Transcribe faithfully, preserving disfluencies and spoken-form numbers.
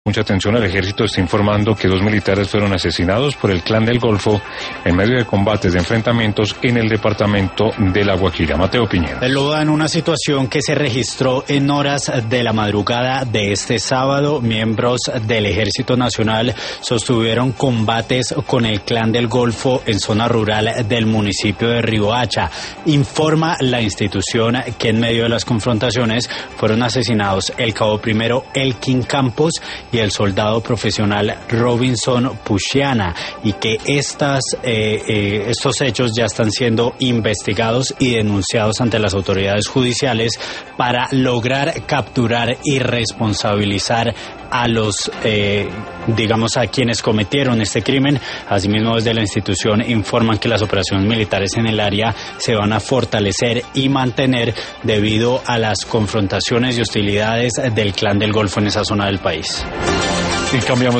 Mucha atención, el ejército está informando que dos militares fueron asesinados por el Clan del Golfo en medio de combates de enfrentamientos en el departamento de La Guajira. Mateo Piñera. Lo da en una situación que se registró en horas de la madrugada de este sábado. Miembros del Ejército Nacional sostuvieron combates con el Clan del Golfo en zona rural del municipio de Riohacha. Informa la institución que en medio de las confrontaciones fueron asesinados el cabo primero Elkin Campos y el soldado profesional Robinson Pushiana, y que estas, eh, eh, estos hechos ya están siendo investigados y denunciados ante las autoridades judiciales para lograr capturar y responsabilizar a los, eh, digamos, a quienes cometieron este crimen. Asimismo, desde la institución informan que las operaciones militares en el área se van a fortalecer y mantener debido a las confrontaciones y hostilidades del Clan del Golfo en esa zona del país. Y cambiamos